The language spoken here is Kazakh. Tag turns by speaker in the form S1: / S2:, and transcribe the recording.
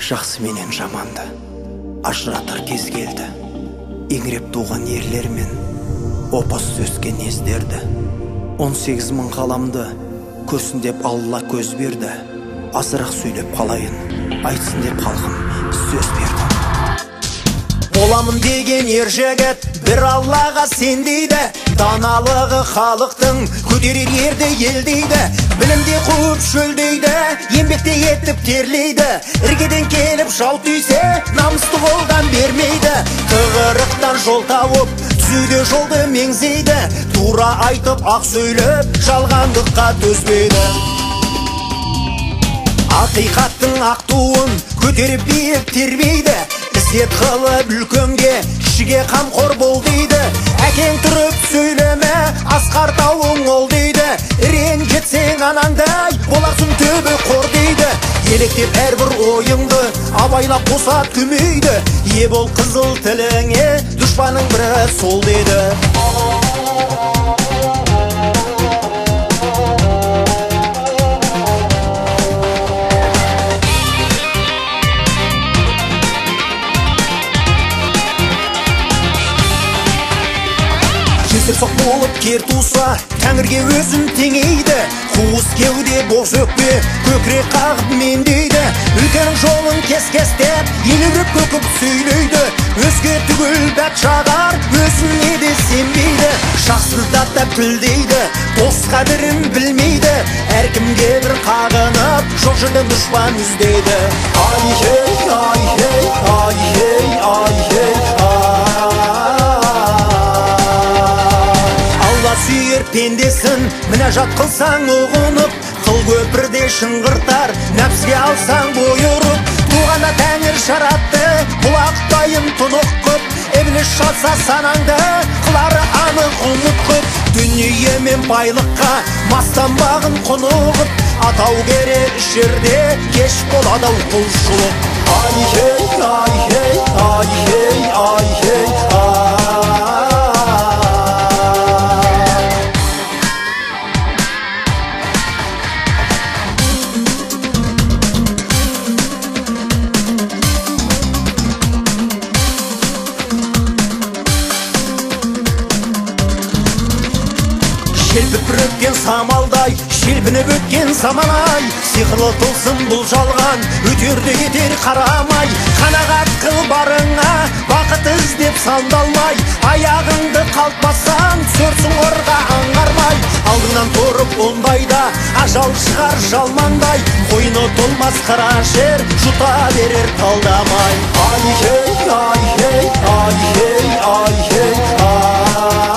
S1: Жақсы менен жаманды ажыратар кез келді. Еңіреп туған ерлер мен опасыз өскен ездерді. 18 мың қаламды көрсін деп Алла көз берді. Азырақ сөйлеп қалайын, айтсын деп халқым сөз берді. Боламын деген ер жігіт бір Аллаға сендейді. Даналығы халықтың көтерер ерді елдейді. Білімде қуып шөлдейді, еңбекте етіп терлейді. Іргеден келіп жау түйсе, намысты қолдан бермейді. Тығырықтан жол тауып, түзуде жолды меңзейді. Тура айтып ақ сөйлеп, жалғандыққа төзбейді. Ақиқаттың ақ туын көтеріп биік тербейді. Ізет қылып үлкенге, кішіге қамқор бол дейді. Әкең тұрып сөйлеме, асқар тауың ол дейді. Ренжітсең анаңдай, боларсың төбі қор дейді. Електеп әрбір ойыңды, абайлап қосат күмейді. Е бол қызыл тіліңе, дұшпаның бірі сол дейді. Кесір соқ болып кер туса, тәңірге өзін теңейді. Қуыс кеуде боз өкпе, көкірек қағып мен дейді. Үлкенің жолын кес-кестеп, елігіп көкіп сөйлейді. Өзге түгіл бәт жағар, өзіне де сенбейді. Жақсылдатта пілдейді, дос қадірін білмейді. Әркімге бір қағынып, жоқ жерден дұшпан іздейді. Ай-хей, ай-хей, ай-хей, ай-хей, сүйер пендесін, мінәжат қылсаң ұғынып, қыл көпірде шыңғыртар, нәпсіге алсаң бойырып. Туғанда тәңір жаратты, құлақтайын тұнық қып, Ібліс шалса санаңды, қылары анық ұмытқып. Дүние мен байлыққа мастанбағын құнығып, атау керек жерде кеш болады құлшылық. Ай-хей, ай-хей, ай-хей, ай-хей, Желпіп өткен самалдай, желпініп өткен заманай. Сиқырлы тылсым бұл жалған, өтерді кетер қарамай. Қанағат қыл барыңа, бақыт іздеп сандалмай. Аяғыңды қалтпасаң, түсерсің орға аңғармай. Алдыңнан тұрып ондайда, ажал шығар жалмаңдай. Қойны толмас қара жер, жұта берер талдамай. Ай-хей, ай-хей, ай-хей, ай-хей, ай-хей.